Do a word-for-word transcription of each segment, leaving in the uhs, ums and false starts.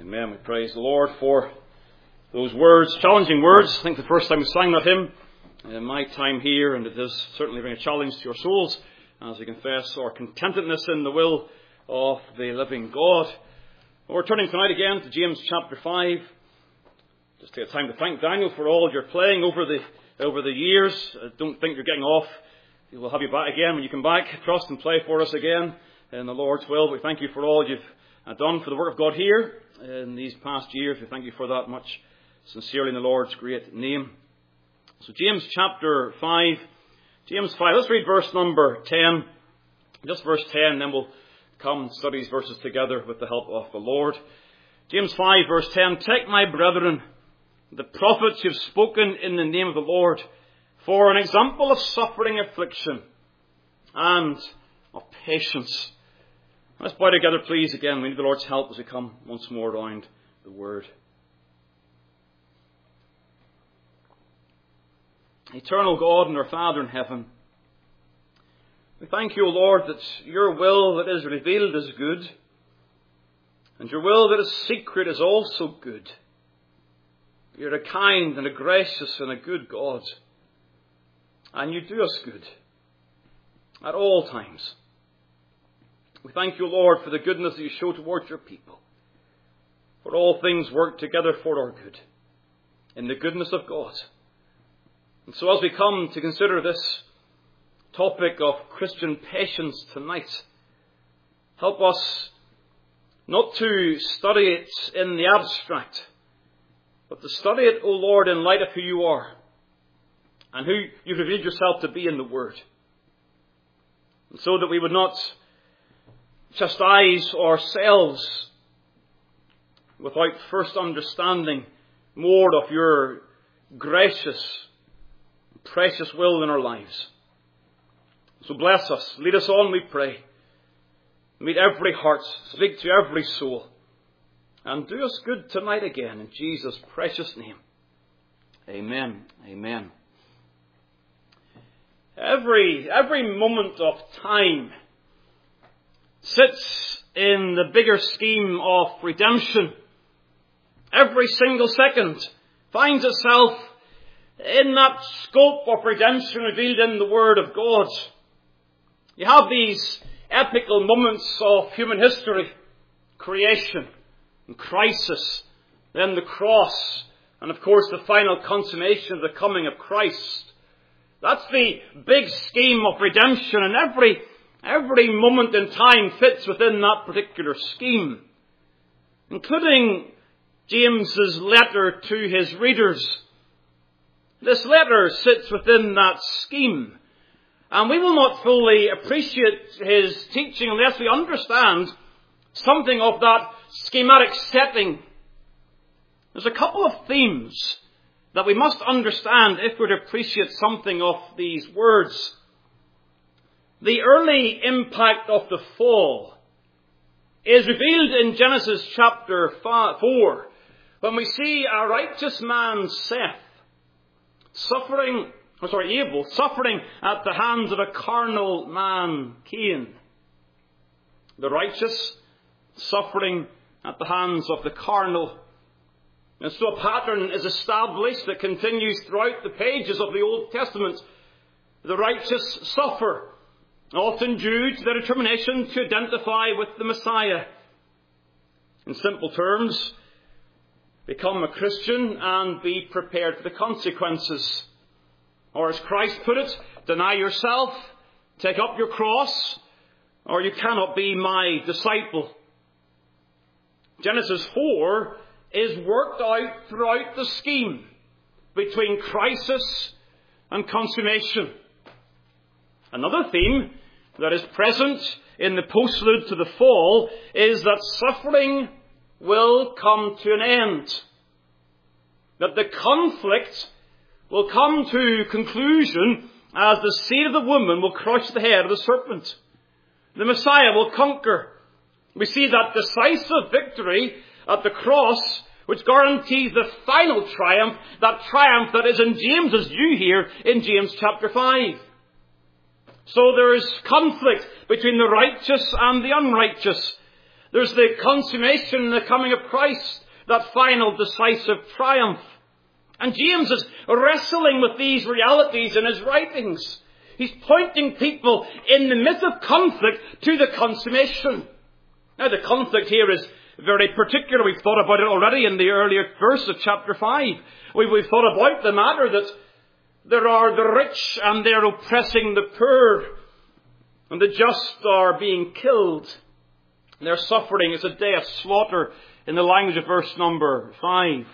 Amen. We praise the Lord for those words, challenging words. I think the first time we sang that hymn in my time here, and it does certainly bring a challenge to your souls as we confess our contentedness in the will of the living God. We're turning tonight again to James chapter five. Just take a time to thank Daniel for all your playing over the over the years. I don't think you're getting off. We'll have you back again when you come back. Trust and play for us again in the Lord's will. We thank you for all you've done for the work of God here in these past years. We thank you for that much sincerely in the Lord's great name. So James chapter five. James five. Let's read verse number ten. Just verse ten, then we'll come and study these verses together with the help of the Lord. James five verse ten. Take, my brethren, the prophets who have spoken in the name of the Lord, for an example of suffering, affliction, and of patience. Let's bow together, please, again. We need the Lord's help as we come once more around the Word. Eternal God and our Father in heaven, we thank you, O Lord, that your will that is revealed is good, and your will that is secret is also good. You're a kind and a gracious and a good God, and you do us good at all times. We thank you, Lord, for the goodness that you show towards your people. For all things work together for our good, in the goodness of God. And so as we come to consider this topic of Christian patience tonight, help us not to study it in the abstract, but to study it, O Lord, in light of who you are and who you've revealed yourself to be in the Word. And so that we would not chastise ourselves without first understanding more of your gracious, precious will in our lives. So bless us. Lead us on, we pray. Meet every heart. Speak to every soul. And do us good tonight again in Jesus' precious name. Amen. Amen. Every, every moment of time sits in the bigger scheme of redemption. Every single second finds itself in that scope of redemption revealed in the Word of God. You have these epical moments of human history: creation and crisis, then the cross, and of course the final consummation of the coming of Christ. That's the big scheme of redemption, and every Every moment in time fits within that particular scheme, including James's letter to his readers. This letter sits within that scheme, and we will not fully appreciate his teaching unless we understand something of that schematic setting. There's a couple of themes that we must understand if we're to appreciate something of these words. The early impact of the fall is revealed in Genesis chapter four, when we see a righteous man, Seth, suffering, or sorry, Abel, suffering at the hands of a carnal man, Cain. The righteous suffering at the hands of the carnal. And so a pattern is established that continues throughout the pages of the Old Testament. The righteous suffer, often due to their determination to identify with the Messiah. In simple terms, become a Christian and be prepared for the consequences. Or as Christ put it, deny yourself, take up your cross, or you cannot be my disciple. Genesis four is worked out throughout the scheme between crisis and consummation. Another theme that is present in the postlude to the fall is that suffering will come to an end. That the conflict will come to conclusion as the seed of the woman will crush the head of the serpent. The Messiah will conquer. We see that decisive victory at the cross, which guarantees the final triumph, that triumph that is in James's view here in James chapter five. So there is conflict between the righteous and the unrighteous. There's the consummation and the coming of Christ, that final decisive triumph. And James is wrestling with these realities in his writings. He's pointing people in the midst of conflict to the consummation. Now the conflict here is very particular. We've thought about it already in the earlier verse of chapter five. We've, we've thought about the matter that there are the rich and they're oppressing the poor. And the just are being killed. And their suffering is a day of slaughter in the language of verse number five.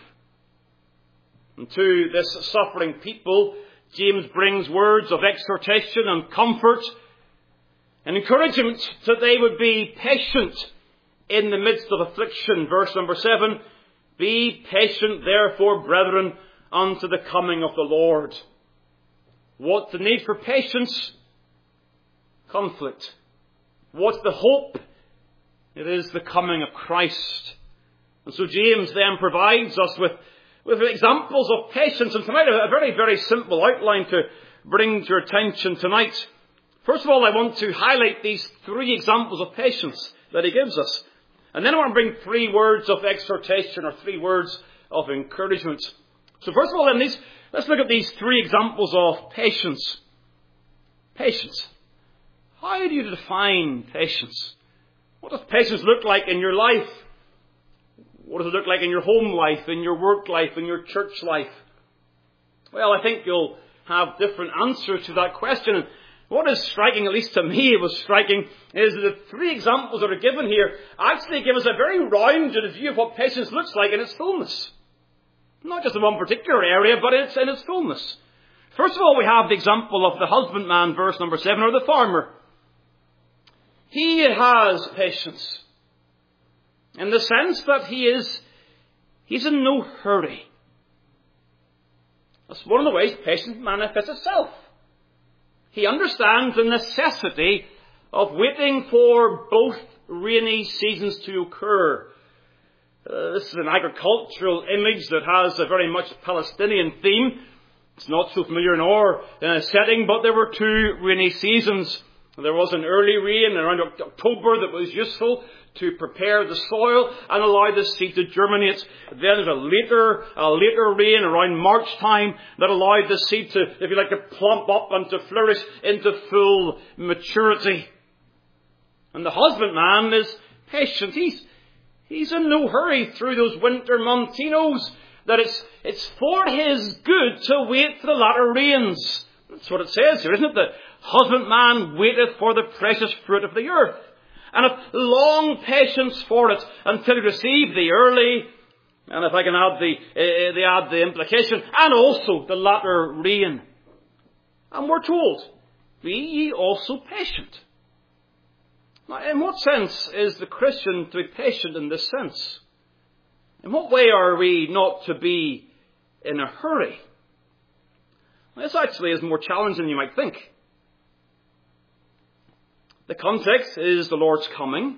And to this suffering people, James brings words of exhortation and comfort and encouragement that they would be patient in the midst of affliction. Verse number seven, be patient therefore, brethren, unto the coming of the Lord. What's the need for patience? Conflict. What's the hope? It is the coming of Christ. And so James then provides us with, with examples of patience. And tonight, a very, very simple outline to bring to your attention tonight. First of all, I want to highlight these three examples of patience that he gives us. And then I want to bring three words of exhortation or three words of encouragement. So first of all, then, these, let's look at these three examples of patience. Patience. How do you define patience? What does patience look like in your life? What does it look like in your home life, in your work life, in your church life? Well, I think you'll have different answers to that question. And what is striking, at least to me it was striking, is that the three examples that are given here actually give us a very rounded view of what patience looks like in its fullness. Not just in one particular area, but it's in its fullness. First of all, we have the example of the husbandman, verse number seven, or the farmer. He has patience in the sense that he is, he's in no hurry. That's one of the ways patience manifests itself. He understands the necessity of waiting for both rainy seasons to occur. Uh, this is an agricultural image that has a very much Palestinian theme. It's not so familiar in our uh, setting, but there were two rainy seasons. There was an early rain around October that was useful to prepare the soil and allow the seed to germinate. Then there's a later, a later rain around March time that allowed the seed to, if you like, to plump up and to flourish into full maturity. And the husbandman is patient. He's, he's in no hurry through those winter months. He knows that it's, it's for his good to wait for the latter rains. That's what it says here, isn't it? The husbandman waiteth for the precious fruit of the earth, and hath long patience for it until he receive the early, and if I can add the, uh, the add the implication, and also the latter rain. And we're told, be ye also patient. Now, in what sense is the Christian to be patient in this sense? In what way are we not to be in a hurry? This actually is more challenging than you might think. The context is the Lord's coming.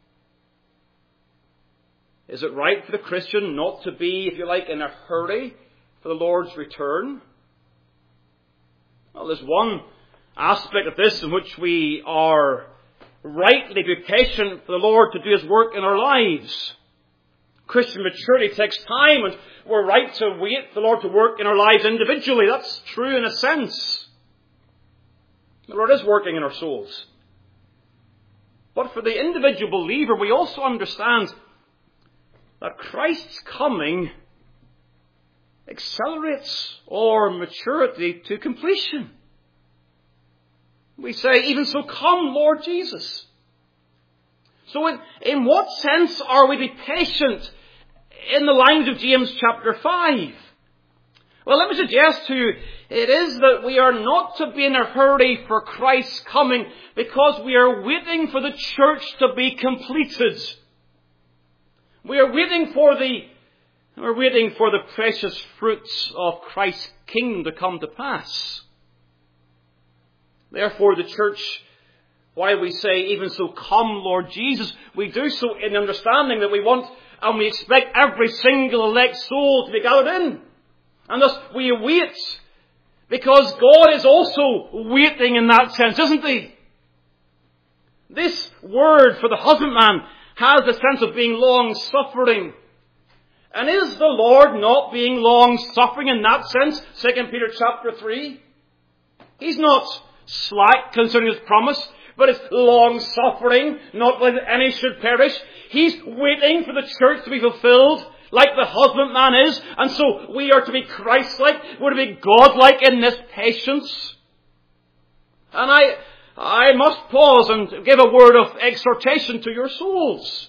Is it right for the Christian not to be, if you like, in a hurry for the Lord's return? Well, there's one aspect of this in which we are rightly to be patient for the Lord to do His work in our lives. Christian maturity takes time, and we're right to wait for the Lord to work in our lives individually. That's true in a sense. The Lord is working in our souls. But for the individual believer, we also understand that Christ's coming accelerates our maturity to completion. We say, even so, come, Lord Jesus. So in, in what sense are we to be patient in the language of James chapter five? Well, let me suggest to you, it is that we are not to be in a hurry for Christ's coming because we are waiting for the church to be completed. We are waiting for the, we're waiting for the precious fruits of Christ's kingdom to come to pass. Therefore, the church, while we say, even so, come, Lord Jesus, we do so in understanding that we want and we expect every single elect soul to be gathered in. And thus we await, because God is also waiting in that sense, isn't He? This word for the husbandman has the sense of being long-suffering. And is the Lord not being long-suffering in that sense? Second Peter chapter three. He's not slack concerning His promise, but it's long-suffering, not that any should perish. He's waiting for the church to be fulfilled, like the husbandman is. And so we are to be Christ-like, we're to be God-like in this patience. And I, I must pause and give a word of exhortation to your souls.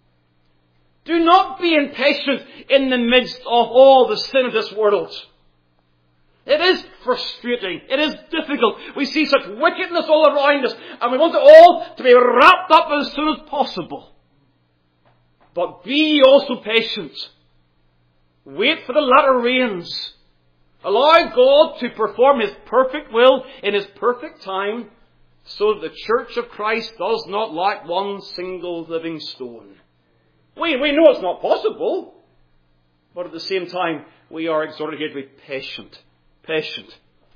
Do not be impatient in the midst of all the sin of this world. It is frustrating. It is difficult. We see such wickedness all around us, and we want it all to be wrapped up as soon as possible. But be ye also patient. Wait for the latter rains. Allow God to perform His perfect will in His perfect time, so that the church of Christ does not lack one single living stone. We, we know it's not possible, but at the same time, we are exhorted here to be patient. Patient.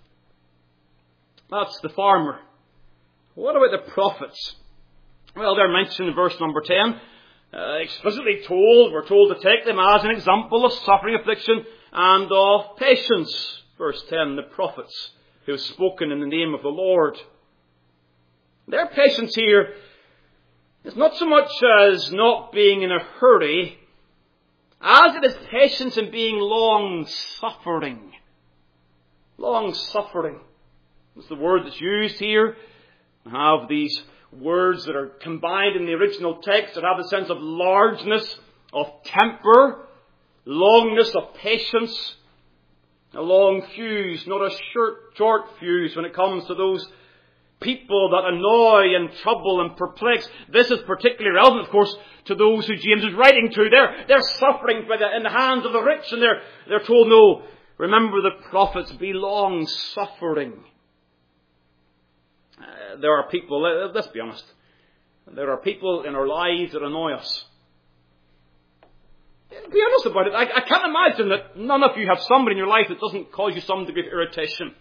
That's the farmer. What about the prophets? Well, they're mentioned in verse number ten. Uh, explicitly told, we're told to take them as an example of suffering, affliction, and of patience. Verse ten, the prophets who have spoken in the name of the Lord. Their patience here is not so much as not being in a hurry, as it is patience in being long-suffering. Long-suffering is the word that's used here. We have these words that are combined in the original text that have the sense of largeness, of temper, longness, of patience. A long fuse, not a short, short fuse when it comes to those people that annoy and trouble and perplex. This is particularly relevant, of course, to those who James is writing to. They're, they're suffering by the, in the hands of the rich, and they're, they're told, no, remember the prophets, be long-suffering. Uh, there are people, let, let's be honest, there are people in our lives that annoy us. Be honest about it. I, I can't imagine that none of you have somebody in your life that doesn't cause you some degree of irritation.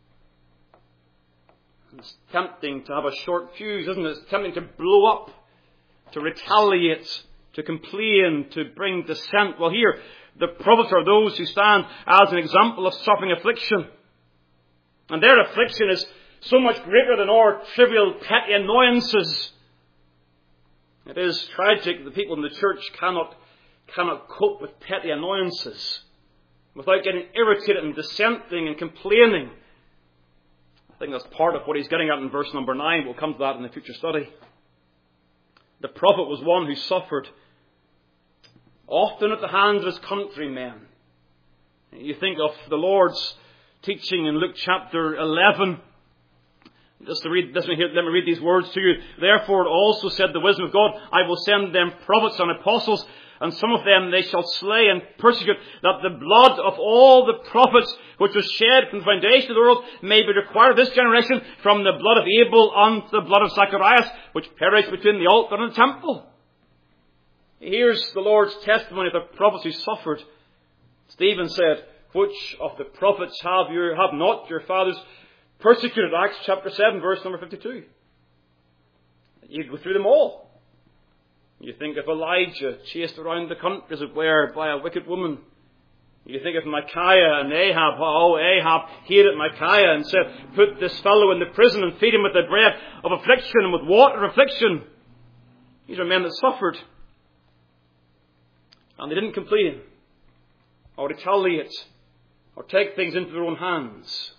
It's tempting to have a short fuse, isn't it? It's tempting to blow up, to retaliate, to complain, to bring dissent. Well, here, the prophets are those who stand as an example of suffering affliction. And their affliction is so much greater than our trivial petty annoyances. It is tragic that the people in the church cannot, cannot cope with petty annoyances without getting irritated and dissenting and complaining. I think that's part of what he's getting at in verse number nine. We'll come to that in the future study. The prophet was one who suffered, often at the hands of his countrymen. You think of the Lord's teaching in Luke chapter eleven. Just to read, listen here, let me read these words to you. Therefore it also said the wisdom of God, I will send them prophets and apostles, and some of them they shall slay and persecute, that the blood of all the prophets which was shed from the foundation of the world may be required of this generation, from the blood of Abel unto the blood of Zacharias, which perished between the altar and the temple. Here's the Lord's testimony of the prophets who suffered. Stephen said, which of the prophets have you have not your fathers persecuted? Acts chapter seven, verse number fifty-two. You go through them all. You think of Elijah chased around the country, as it were, by a wicked woman. You think of Micaiah and Ahab. Oh, Ahab hated Micaiah and said, put this fellow in the prison and feed him with the bread of affliction and with water of affliction. These are men that suffered. And they didn't complain or retaliate or take things into their own hands.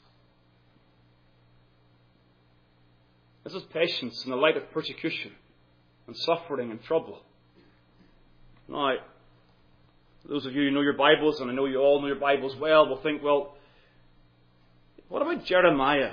This is patience in the light of persecution and suffering and trouble. Now, those of you who know your Bibles, and I know you all know your Bibles well, will think, well, what about Jeremiah?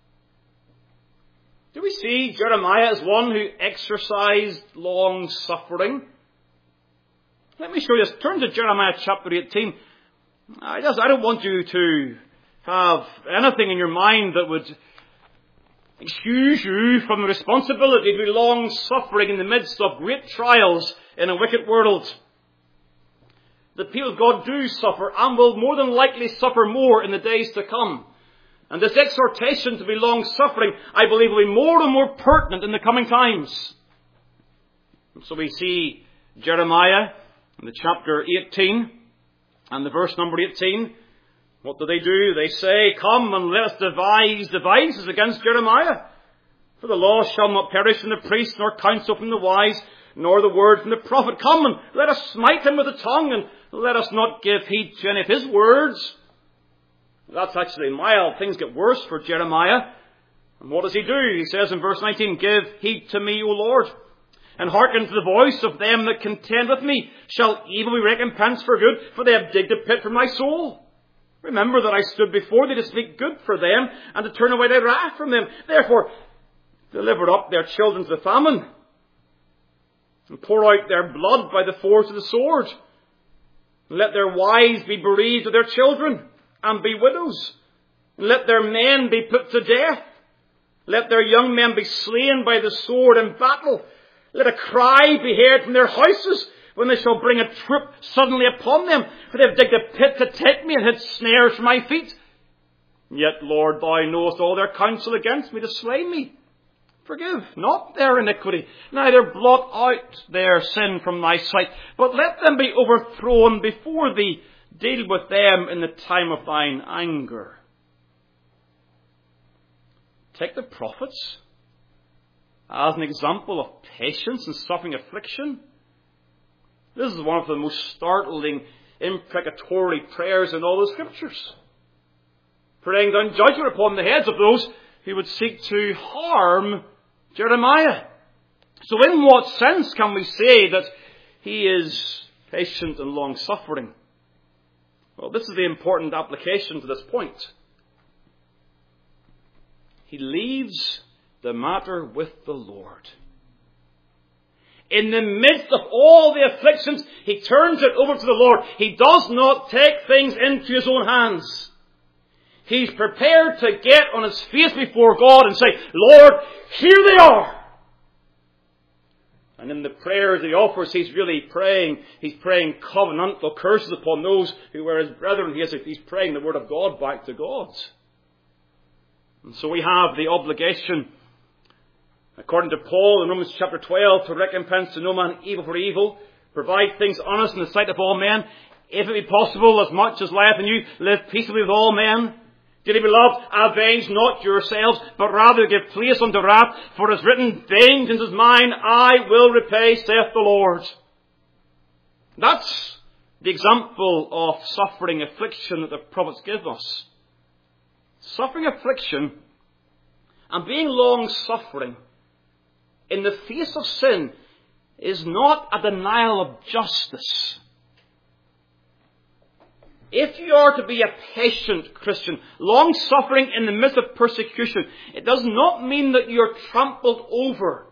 Do we see Jeremiah as one who exercised long suffering? Let me show you this. Turn to Jeremiah chapter eighteen. I just, I don't want you to have anything in your mind that would excuse you from the responsibility to be long suffering in the midst of great trials in a wicked world. The people of God do suffer and will more than likely suffer more in the days to come. And this exhortation to be long suffering, I believe, will be more and more pertinent in the coming times. And so we see Jeremiah in the chapter eighteen and the verse number eighteen. What do they do? They say, "Come and let us devise devices against Jeremiah. For the law shall not perish from the priest, nor counsel from the wise, nor the word from the prophet. Come and let us smite him with the tongue, and let us not give heed to any of his words." That's actually mild. Things get worse for Jeremiah. And what does he do? He says in verse nineteen, "Give heed to me, O Lord, and hearken to the voice of them that contend with me. Shall evil be recompensed for good? For they have digged a pit for my soul. Remember that I stood before thee to speak good for them, and to turn away thy wrath from them. Therefore, deliver up their children to the famine, and pour out their blood by the force of the sword. Let their wives be bereaved of their children, and be widows. And let their men be put to death. Let their young men be slain by the sword in battle. Let a cry be heard from their houses, when they shall bring a troop suddenly upon them. For they have digged a pit to take me, and hid snares for my feet. Yet, Lord, thou knowest all their counsel against me to slay me. Forgive not their iniquity, neither blot out their sin from thy sight. But let them be overthrown before thee. Deal with them in the time of thine anger." Take the prophets as an example of patience and suffering affliction. This is one of the most startling imprecatory prayers in all the Scriptures. Praying down judgment upon the heads of those who would seek to harm Jeremiah. So in what sense can we say that he is patient and long-suffering? Well, this is the important application to this point. He leaves the matter with the Lord. In the midst of all the afflictions, he turns it over to the Lord. He does not take things into his own hands. He's prepared to get on his face before God and say, "Lord, here they are." And in the prayers he offers, he's really praying, he's praying covenantal curses upon those who were his brethren. He is, he's praying the word of God back to God. And so we have the obligation, according to Paul in Romans chapter twelve, to recompense to no man evil for evil, provide things honest in the sight of all men, if it be possible, as much as lieth in you, live peaceably with all men. Dearly beloved, avenge not yourselves, but rather give place unto wrath, for it is written, "Vengeance is mine, I will repay, saith the Lord." That's the example of suffering affliction that the prophets give us. Suffering affliction and being long-suffering in the face of sin is not a denial of justice. If you are to be a patient Christian, long-suffering in the midst of persecution, it does not mean that you're trampled over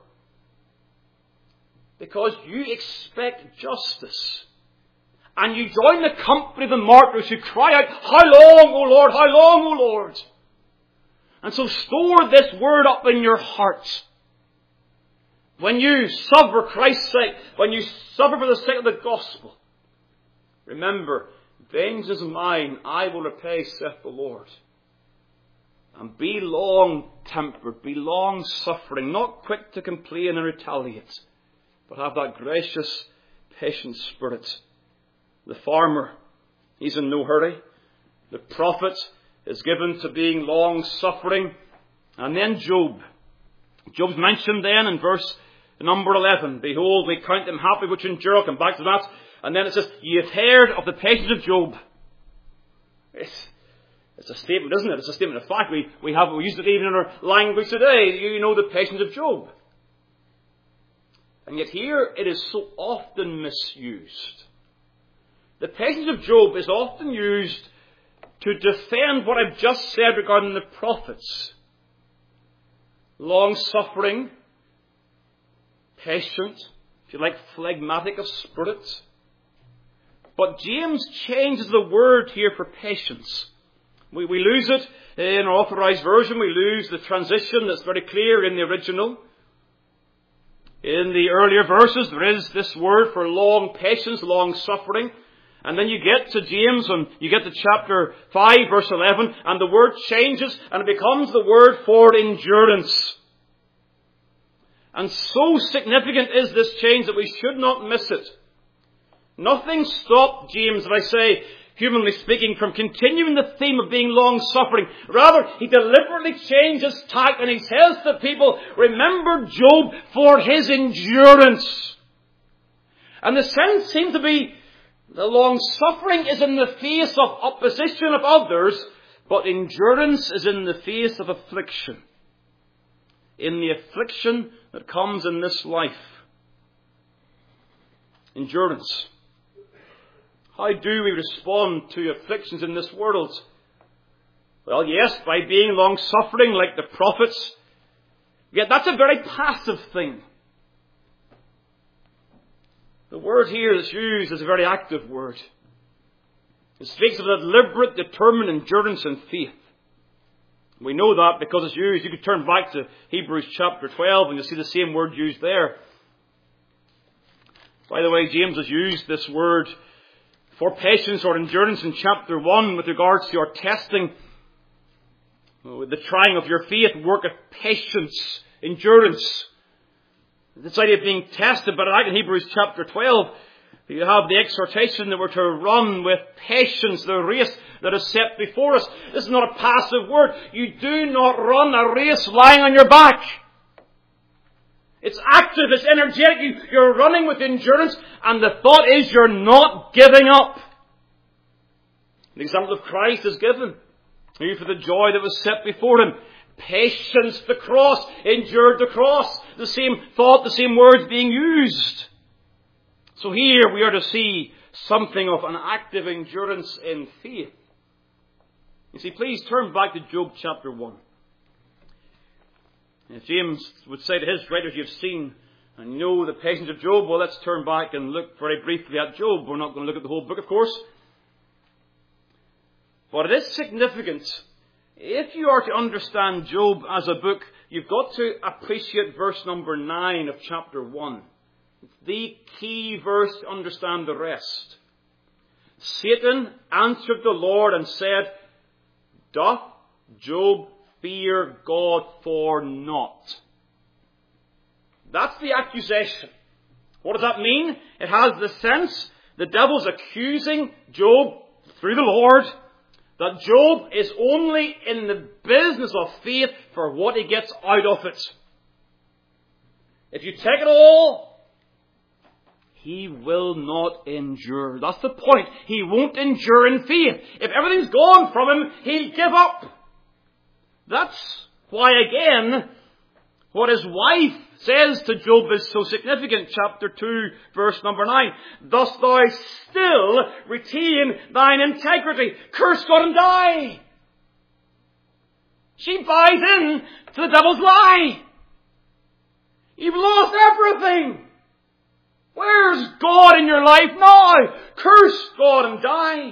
because you expect justice. And you join the company of the martyrs who cry out, "How long, O Lord, how long, O Lord?" And so store this word up in your heart. When you suffer for Christ's sake, when you suffer for the sake of the gospel, remember, vengeance is mine, I will repay, saith the Lord. And be long-tempered, be long-suffering, not quick to complain and retaliate, but have that gracious, patient spirit. The farmer, he's in no hurry. The prophet is given to being long-suffering. And then Job. Job's mentioned then in verse number eleven. "Behold, we count them happy which endure." I'll come back to that. And then it says, "Ye have heard of the patience of Job." It's, it's a statement, isn't it? It's a statement of fact. We, we have we use it even in our language today. You know the patience of Job. And yet here it is so often misused. The patience of Job is often used to defend what I've just said regarding the prophets. Long-suffering, patient, if you like, phlegmatic of spirit. But James changes the word here for patience. We, we lose it in our authorized version. We lose the transition that's very clear in the original. In the earlier verses, there is this word for long patience, long suffering. And then you get to James and you get to chapter five, verse eleven, and the word changes and it becomes the word for endurance. And so significant is this change that we should not miss it. Nothing stopped James, if I say, humanly speaking, from continuing the theme of being long-suffering. Rather, he deliberately changed his tack and he says to people, remember Job for his endurance. And the sense seemed to be, the long-suffering is in the face of opposition of others, but endurance is in the face of affliction. In the affliction that comes in this life. Endurance. How do we respond to afflictions in this world? Well, yes, by being long-suffering like the prophets. Yet that's a very passive thing. The word here that's used is a very active word. It speaks of a deliberate, determined endurance and faith. We know that because it's used. You could turn back to Hebrews chapter twelve and you'll see the same word used there. By the way, James has used this word for patience or endurance in chapter one with regards to your testing. With the trying of your faith, work of patience, endurance. This idea of being tested, but like in Hebrews chapter twelve, you have the exhortation that we're to run with patience the race that is set before us. This is not a passive word. You do not run a race lying on your back. It's active, it's energetic. You, you're running with endurance, and the thought is you're not giving up. The example of Christ is given. Here for the joy that was set before him. Patience, the cross, endured the cross. The same thought, the same words being used. So here we are to see something of an active endurance in faith. You see, please turn back to Job chapter one. If James would say to his writers, you've seen and you know the patience of Job, well, let's turn back and look very briefly at Job. We're not going to look at the whole book, of course. But it is significant. If you are to understand Job as a book, you've got to appreciate verse number nine of chapter one. It's the key verse to understand the rest. Satan answered the Lord and said, doth Job fear God for naught? That's the accusation. What does that mean? It has the sense the devil's accusing Job through the Lord that Job is only in the business of faith for what he gets out of it. If you take it all, he will not endure. That's the point. He won't endure in faith. If everything's gone from him, he'll give up. That's why, again, what his wife says to Job is so significant. Chapter two, verse number nine. Dost thou still retain thine integrity? Curse God and die. She buys in to the devil's lie. You've lost everything. Where's God in your life now? Curse God and die.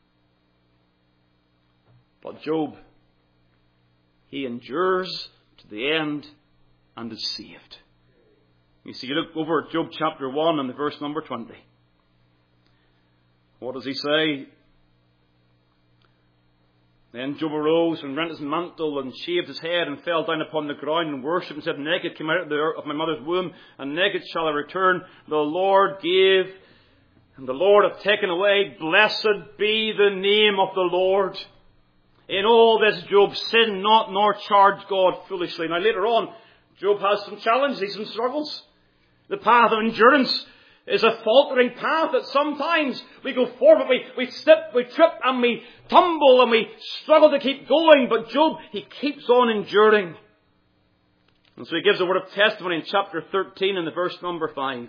But Job, he endures to the end and is saved. You see, you look over at Job chapter one and the verse number twenty. What does he say? Then Job arose and rent his mantle and shaved his head and fell down upon the ground and worshipped and said, naked came out of, the, of my mother's womb, and naked shall I return. The Lord gave, and the Lord hath taken away. Blessed be the name of the Lord. In all this Job sinned not, nor charged God foolishly. Now later on, Job has some challenges, some struggles. The path of endurance is a faltering path that sometimes we go forward, we, we slip, we trip, and we tumble, and we struggle to keep going. But Job, he keeps on enduring. And so he gives a word of testimony in chapter thirteen and the verse number five.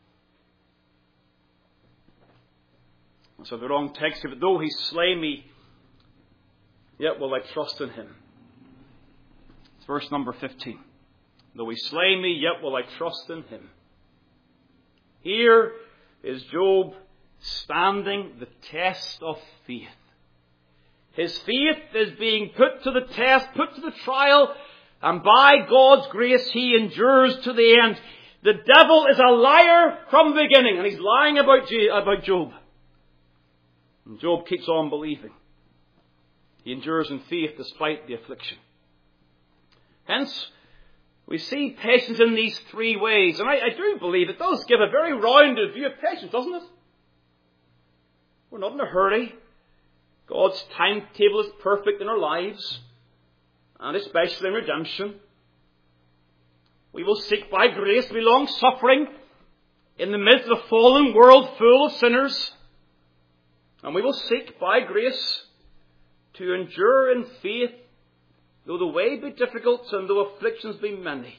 So the wrong text here, but though he slay me, yet will I trust in him. It's verse number fifteen. Though he slay me, yet will I trust in him. Here is Job standing the test of faith. His faith is being put to the test, put to the trial, and by God's grace he endures to the end. The devil is a liar from the beginning, and he's lying about, about Job. And Job keeps on believing. He endures in faith despite the affliction. Hence, We see patience in these three ways. And I, I do believe it does give a very rounded view of patience, doesn't it? We're not in a hurry. God's timetable is perfect in our lives, and especially in redemption. We will seek by grace to be long-suffering in the midst of a fallen world full of sinners. And we will seek by grace to endure in faith, though the way be difficult and though afflictions be many.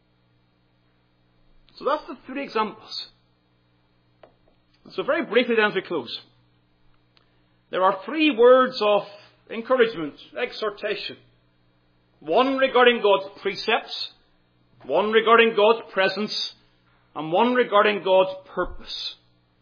So that's the three examples. So very briefly then as we close. There are three words of encouragement, exhortation. One regarding God's precepts, one regarding God's presence, and one regarding God's purpose.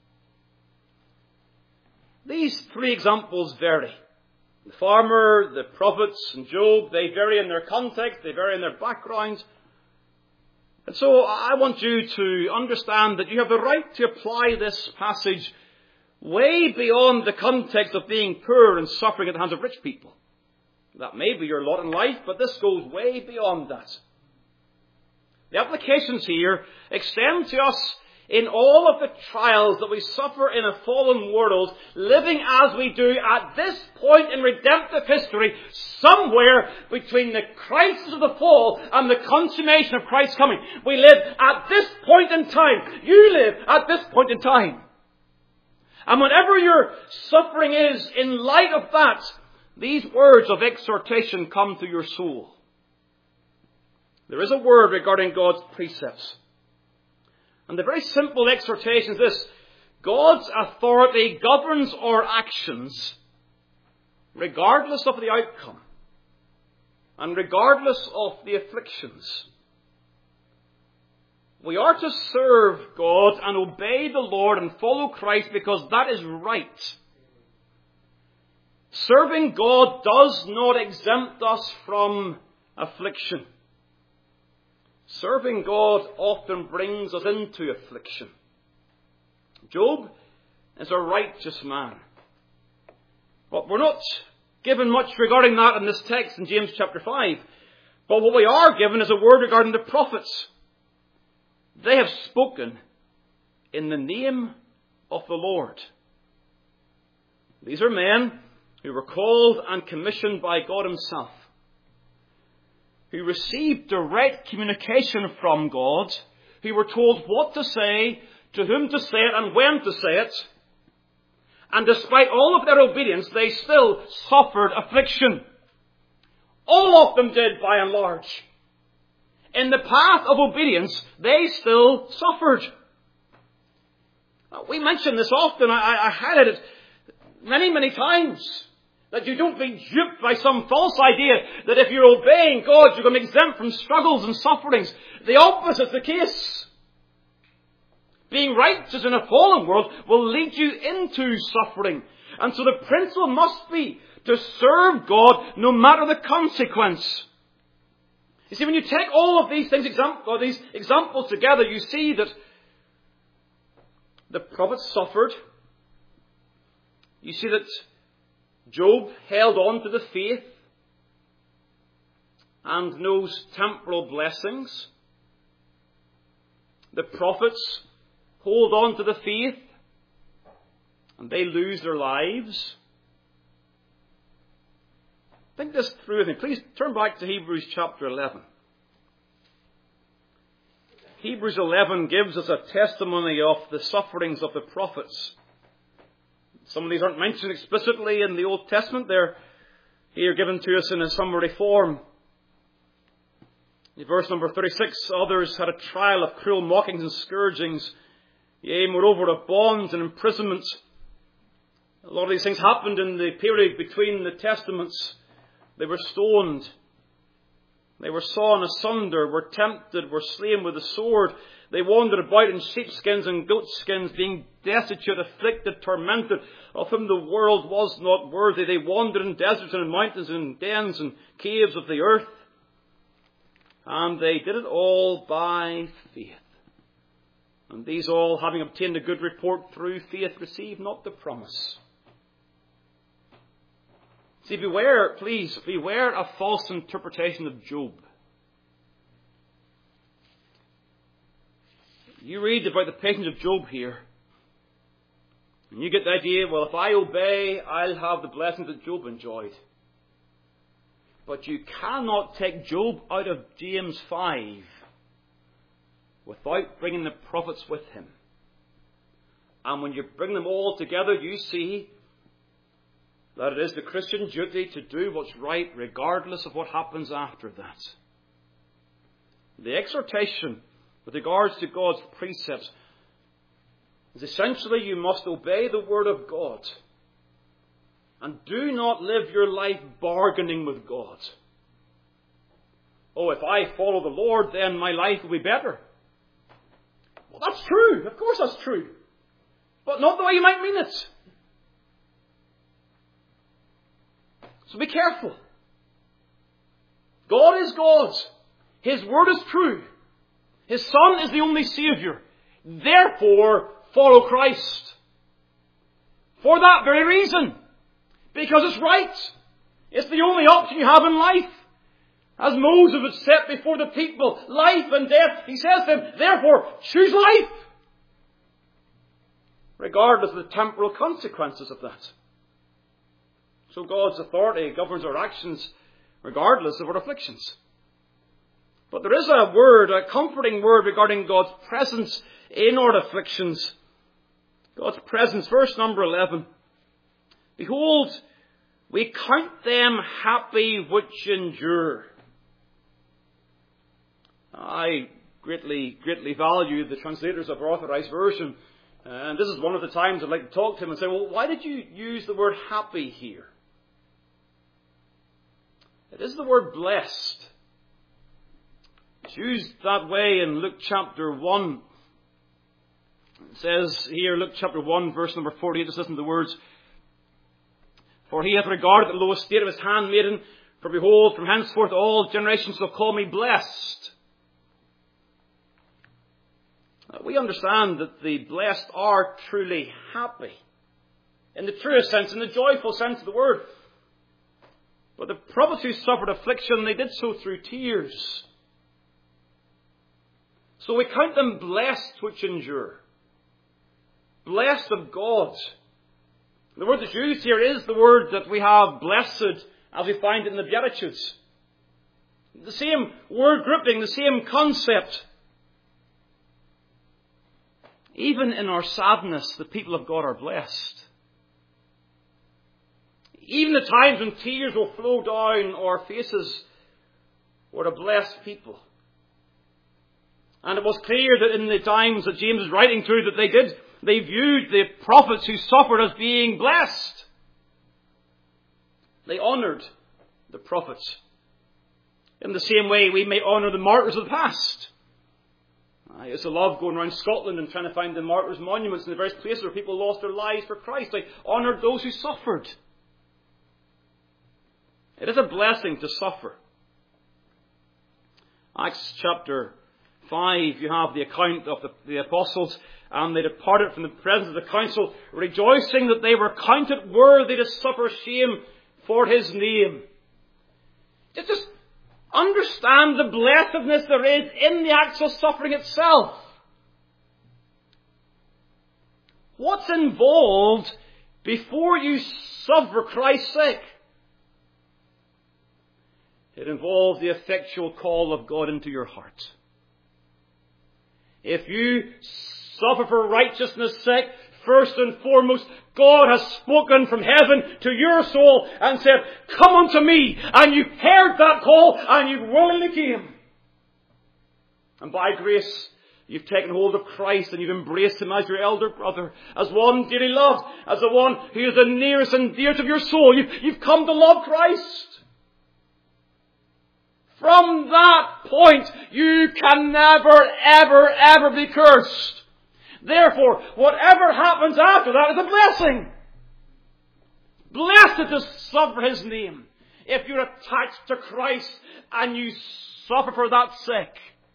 These three examples vary. The farmer, the prophets, and Job, they vary in their context, they vary in their backgrounds. And so I want you to understand that you have the right to apply this passage way beyond the context of being poor and suffering at the hands of rich people. That may be your lot in life, but this goes way beyond that. The applications here extend to us in all of the trials that we suffer in a fallen world, living as we do at this point in redemptive history, somewhere between the crisis of the fall and the consummation of Christ's coming. We live at this point in time. You live at this point in time. And whenever your suffering is, in light of that, these words of exhortation come to your soul. There is a word regarding God's precepts. And the very simple exhortation is this: God's authority governs our actions regardless of the outcome and regardless of the afflictions. We are to serve God and obey the Lord and follow Christ because that is right. Serving God does not exempt us from affliction. Serving God often brings us into affliction. Job is a righteous man. But we're not given much regarding that in this text in James chapter five. But what we are given is a word regarding the prophets. They have spoken in the name of the Lord. These are men who were called and commissioned by God Himself, who received direct communication from God, who were told what to say, to whom to say it, and when to say it. And despite all of their obedience, they still suffered affliction. All of them did, by and large. In the path of obedience, they still suffered. We mention this often. I, I highlight it many, many times. That you don't be duped by some false idea that if you're obeying God, you're going to be exempt from struggles and sufferings. The opposite is the case. Being righteous in a fallen world will lead you into suffering. And so the principle must be to serve God no matter the consequence. You see, when you take all of these things, or these examples together, you see that the prophets suffered. You see that Job held on to the faith and knows temporal blessings. The prophets hold on to the faith and they lose their lives. Think this through with me. Please turn back to Hebrews chapter eleven. Hebrews eleven gives us a testimony of the sufferings of the prophets. Some of these aren't mentioned explicitly in the Old Testament. They're here given to us in a summary form. In verse number thirty-six, others had a trial of cruel mockings and scourgings, yea, moreover, of bonds and imprisonments. A lot of these things happened in the period between the Testaments. They were stoned. They were sawn asunder, were tempted, were slain with the sword. They wandered about in sheepskins and goatskins, being destitute, afflicted, tormented, of whom the world was not worthy. They wandered in deserts and in mountains and in dens and caves of the earth. And they did it all by faith. And these all, having obtained a good report through faith, received not the promise. See, beware, please, beware of false interpretation of Job. You read about the patience of Job here, and you get the idea, well, if I obey, I'll have the blessings that Job enjoyed. But you cannot take Job out of James five without bringing the prophets with him. And when you bring them all together, you see that it is the Christian duty to do what's right regardless of what happens after that. The exhortation with regards to God's precepts is essentially you must obey the Word of God and do not live your life bargaining with God. Oh, if I follow the Lord, then my life will be better. Well, that's true. Of course that's true. But not the way you might mean it. So be careful. God is God. His Word is true. His Son is the only Saviour. Therefore, follow Christ. For that very reason. Because it's right. It's the only option you have in life. As Moses was set before the people, life and death, he says to them, therefore, choose life. Regardless of the temporal consequences of that. So God's authority governs our actions regardless of our afflictions. But there is a word, a comforting word regarding God's presence in our afflictions. God's presence, verse number eleven. Behold, we count them happy which endure. I greatly, greatly value the translators of our Authorized Version. And this is one of the times I'd like to talk to him and say, well, why did you use the word happy here? It is the word blessed. It's used that way in Luke chapter one. It says here, Luke chapter one, verse number forty-eight, just listen to the words. For he hath regarded the low estate of his handmaiden, for behold, from henceforth all generations shall call me blessed. We understand that the blessed are truly happy. In the truest sense, in the joyful sense of the word. But the prophets who suffered affliction, they did so through tears. So we count them blessed which endure. Blessed of God. The word that's used here is the word that we have blessed as we find it in the Beatitudes. The same word grouping, the same concept. Even in our sadness, the people of God are blessed. Even the times when tears will flow down our faces, we're a blessed people. And it was clear that in the times that James is writing through that they did, they viewed the prophets who suffered as being blessed. They honoured the prophets. In the same way, we may honour the martyrs of the past. I used to love going around Scotland and trying to find the martyrs' monuments in the various places where people lost their lives for Christ. I honoured those who suffered. It is a blessing to suffer. Acts chapter five, you have the account of the, the apostles, and they departed from the presence of the council, rejoicing that they were counted worthy to suffer shame for his name. Just, just understand the blessedness there is in the actual suffering itself. What's involved before you suffer Christ's sake? It involves the effectual call of God into your heart. If you suffer for righteousness' sake, first and foremost, God has spoken from heaven to your soul and said, come unto me. And you heard that call and you willingly came. And by grace, you've taken hold of Christ and you've embraced him as your elder brother, as one dearly loved, as the one who is the nearest and dearest of your soul. You've, you've come to love Christ. From that point, you can never, ever, ever be cursed. Therefore, whatever happens after that is a blessing. Blessed to suffer his name. If you're attached to Christ and you suffer for that sake,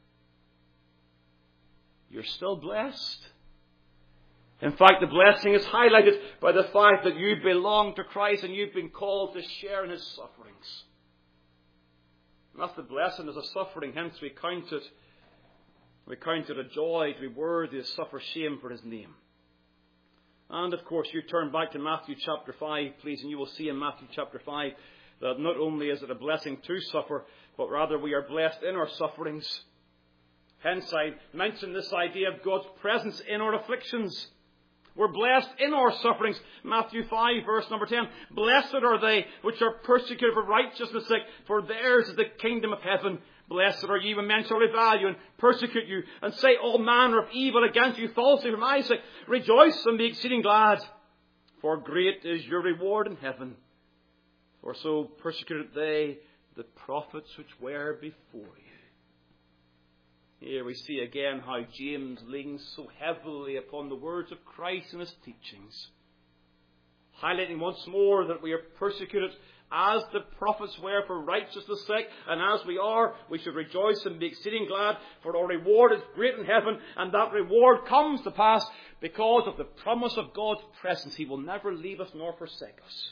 you're still blessed. In fact, the blessing is highlighted by the fact that you belong to Christ and you've been called to share in his sufferings. And that's the blessedness of suffering. Hence we count it We count it a joy to be worthy to suffer shame for his name. And of course, you turn back to Matthew chapter five, please, and you will see in Matthew chapter five that not only is it a blessing to suffer, but rather we are blessed in our sufferings. Hence, I mentioned this idea of God's presence in our afflictions. We're blessed in our sufferings. Matthew five, verse number ten. Blessed are they which are persecuted for righteousness' sake, for theirs is the kingdom of heaven. Blessed are ye when men shall revile you and persecute you, and say all manner of evil against you falsely for my sake. Rejoice and be exceeding glad, for great is your reward in heaven. For so persecuted they the prophets which were before you. Here we see again how James leans so heavily upon the words of Christ and his teachings, highlighting once more that we are persecuted as the prophets were for righteousness' sake, and as we are, we should rejoice and be exceeding glad, for our reward is great in heaven, and that reward comes to pass because of the promise of God's presence. He will never leave us nor forsake us.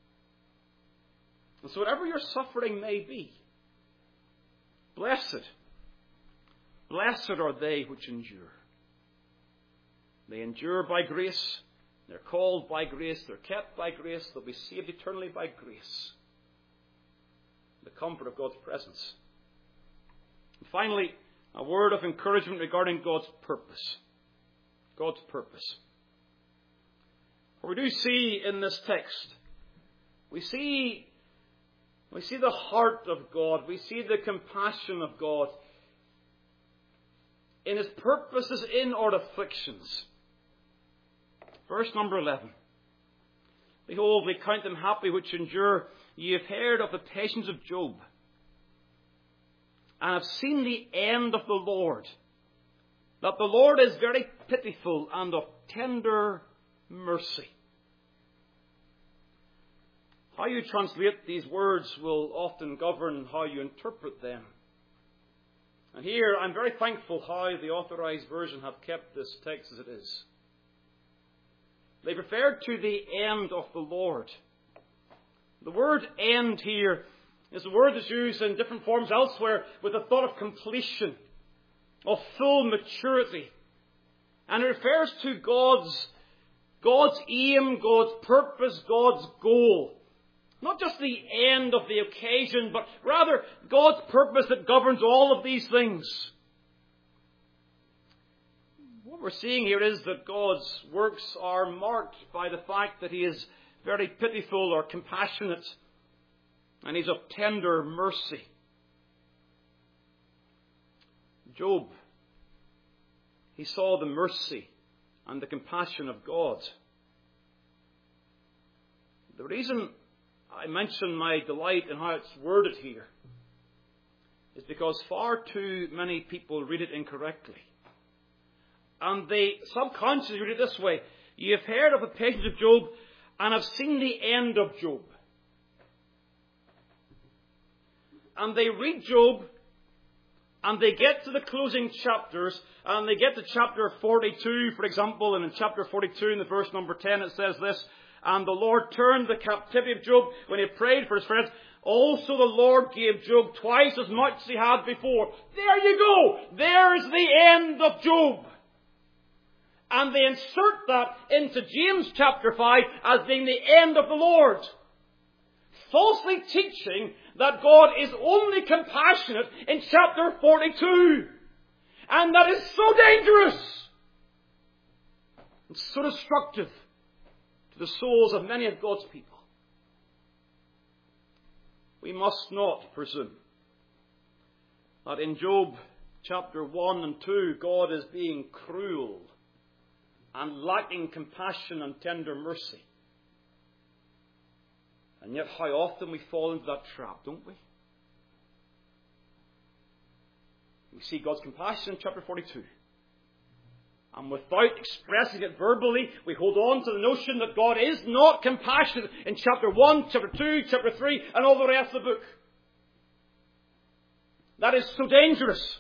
And so whatever your suffering may be, blessed, blessed are they which endure. They endure by grace. They're called by grace. They're kept by grace. They'll be saved eternally by grace. The comfort of God's presence. And finally, a word of encouragement regarding God's purpose. God's purpose. For we do see in this text, we see, we see the heart of God. We see the compassion of God in his purposes in our afflictions. Verse number eleven. Behold, we count them happy which endure. Ye have heard of the patience of Job, and have seen the end of the Lord, that the Lord is very pitiful and of tender mercy. How you translate these words will often govern how you interpret them. And here I'm very thankful how the Authorized Version have kept this text as it is. They referred to the end of the Lord. The word end here is a word that's used in different forms elsewhere with the thought of completion, of full maturity. And it refers to God's, God's aim, God's purpose, God's goal. Not just the end of the occasion, but rather God's purpose that governs all of these things. What we're seeing here is that God's works are marked by the fact that he is very pitiful or compassionate, and he's of tender mercy. Job, he saw the mercy and the compassion of God. The reason I mention my delight in how it's worded here is because far too many people read it incorrectly. And they subconsciously read it this way. You have heard of the patience of Job and have seen the end of Job. And they read Job and they get to the closing chapters and they get to chapter forty-two, for example, and in chapter forty-two in the verse number ten it says this, and the Lord turned the captivity of Job when he prayed for his friends. Also the Lord gave Job twice as much as he had before. There you go. There's the end of Job. And they insert that into James chapter five as being the end of the Lord. Falsely teaching that God is only compassionate in chapter forty-two. And that is so dangerous. And so destructive to the souls of many of God's people. We must not presume that in Job chapter one and two, God is being cruel and lacking compassion and tender mercy. And yet how often we fall into that trap, don't we? We see God's compassion in chapter forty-two. And without expressing it verbally, we hold on to the notion that God is not compassionate in chapter one, chapter two, chapter three, and all the rest of the book. That is so dangerous.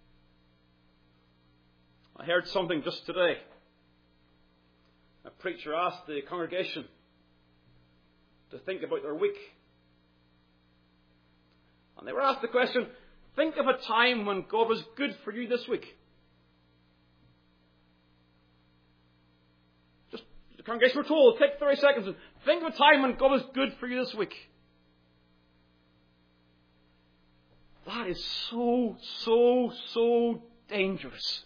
I heard something just today. A preacher asked the congregation to think about their week. And they were asked the question, think of a time when God was good for you this week. congregation, we're told, take thirty seconds and think of a time when God was good for you this week. That is so, so, so dangerous.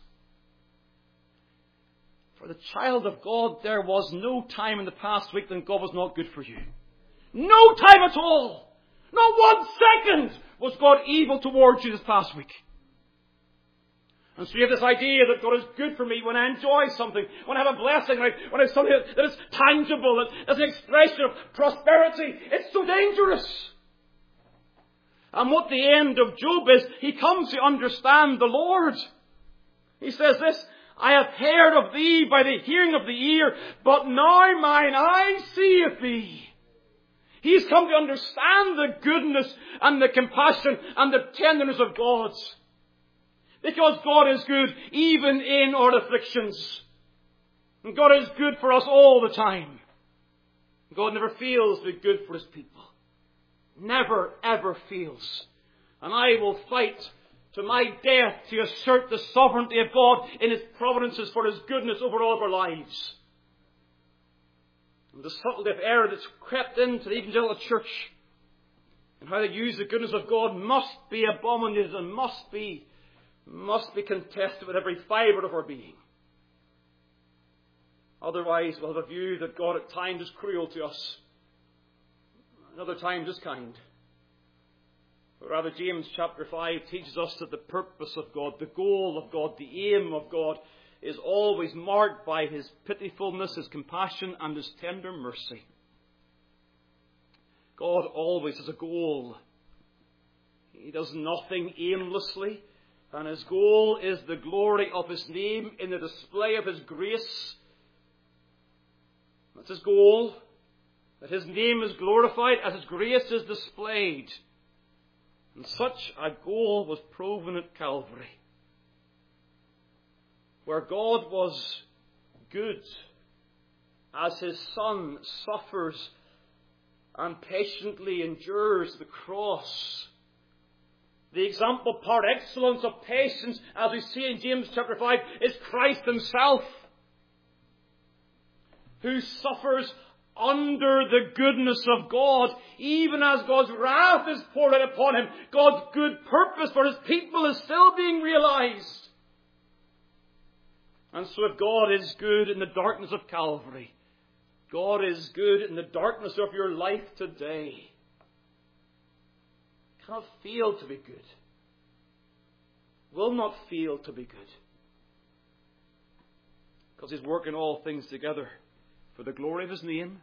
For the child of God, there was no time in the past week when God was not good for you. No time at all. Not one second was God evil towards you this past week. And so you have this idea that God is good for me when I enjoy something, when I have a blessing, when I, when I have something that is tangible, that is an expression of prosperity. It's so dangerous. And what the end of Job is, he comes to understand the Lord. He says this, I have heard of thee by the hearing of the ear, but now mine eye seeth thee. He's come to understand the goodness and the compassion and the tenderness of God. Because God is good even in our afflictions. And God is good for us all the time. God never fails to be good for His people. Never, ever fails. And I will fight to my death to assert the sovereignty of God in His providences for His goodness over all of our lives. And the subtlety of error that's crept into the evangelical church and how they use the goodness of God must be abominated and must be must be contested with every fibre of our being. Otherwise, we'll have a view that God at times is cruel to us, and other times is kind. But rather, James chapter five teaches us that the purpose of God, the goal of God, the aim of God is always marked by His pitifulness, His compassion, and His tender mercy. God always has a goal. He does nothing aimlessly. And His goal is the glory of His name in the display of His grace. That's His goal. That His name is glorified as His grace is displayed. And such a goal was proven at Calvary. Where God was good as His Son suffers and patiently endures the cross. The example par excellence of patience, as we see in James chapter five, is Christ Himself, who suffers under the goodness of God, even as God's wrath is poured out upon Him. God's good purpose for His people is still being realized. And so if God is good in the darkness of Calvary, God is good in the darkness of your life today. Cannot fail to be good. Will not fail to be good. Because He's working all things together for the glory of His name,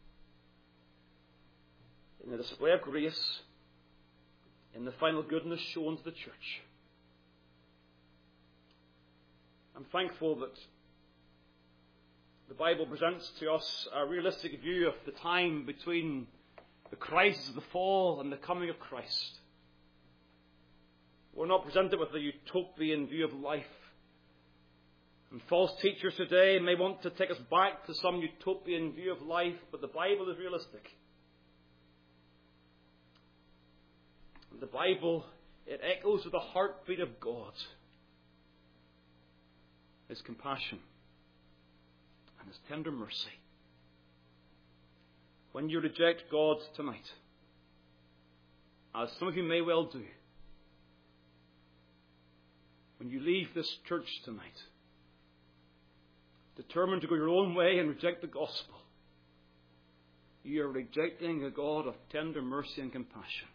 in the display of grace, in the final goodness shown to the church. I'm thankful that the Bible presents to us a realistic view of the time between the crisis of the fall and the coming of Christ. We're not presented with a utopian view of life. And false teachers today may want to take us back to some utopian view of life, but the Bible is realistic. The Bible, it echoes with the heartbeat of God. His compassion and His tender mercy. When you reject God tonight, as some of you may well do, when you leave this church tonight, determined to go your own way and reject the gospel, you are rejecting a God of tender mercy and compassion.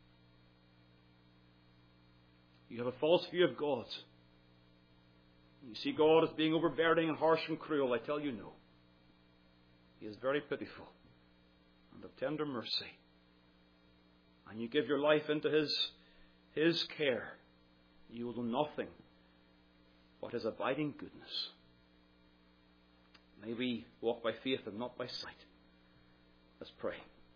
You have a false view of God. You see God as being overbearing and harsh and cruel. I tell you no. He is very pitiful and of tender mercy. And you give your life into His, His care, you will do nothing but His abiding goodness. May we walk by faith and not by sight. Let's pray.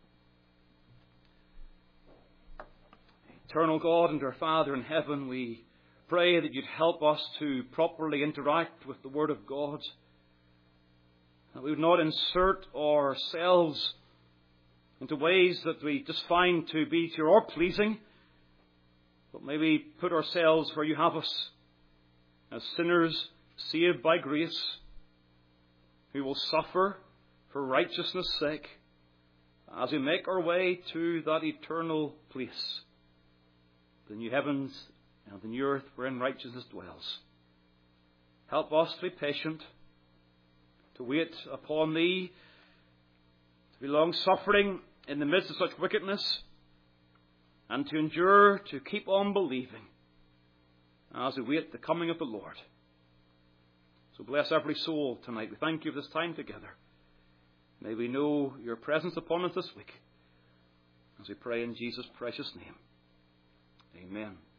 Eternal God and our Father in heaven, we pray that You'd help us to properly interact with the Word of God. That we would not insert ourselves into ways that we just find to be to your pleasing, but may we put ourselves where You have us, as sinners saved by grace, who will suffer for righteousness' sake, as we make our way to that eternal place, the new heavens and the new earth wherein righteousness dwells. Help us to be patient, to wait upon Thee, to be long-suffering in the midst of such wickedness, and to endure, to keep on believing as we wait the coming of the Lord. So bless every soul tonight. We thank you for this time together. May we know your presence upon us this week, as we pray in Jesus' precious name. Amen.